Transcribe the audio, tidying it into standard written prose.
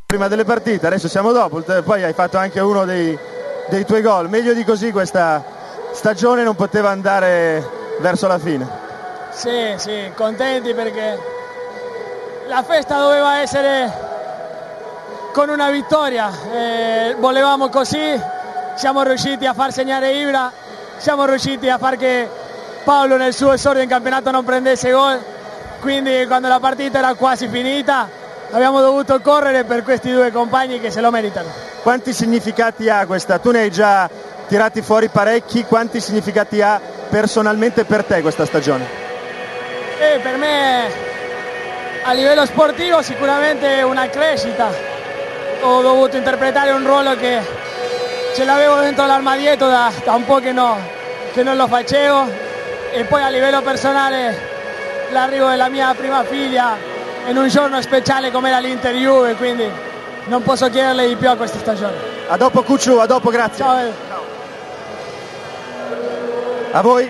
prima delle partite, adesso siamo dopo, poi hai fatto anche uno dei tuoi gol. Meglio di così questa stagione non poteva andare verso la fine. Sì, contenti perché la festa doveva essere con una vittoria, volevamo così, siamo riusciti a far segnare Ibra, siamo riusciti a far che Paolo nel suo esordio in campionato non prendesse gol, quindi quando la partita era quasi finita abbiamo dovuto correre per questi due compagni che se lo meritano. Quanti significati ha questa? Tu ne hai già tirati fuori parecchi, quanti significati ha personalmente per te questa stagione? Per me a livello sportivo sicuramente una crescita, ho dovuto interpretare un ruolo che ce l'avevo dentro l'armadietto da un po' che non lo facevo, e poi a livello personale l'arrivo della mia prima figlia in un giorno speciale come era l'Inter Juve, quindi non posso chiederle di più a questa stagione. A dopo Cucciu, a dopo, grazie. Ciao. A voi.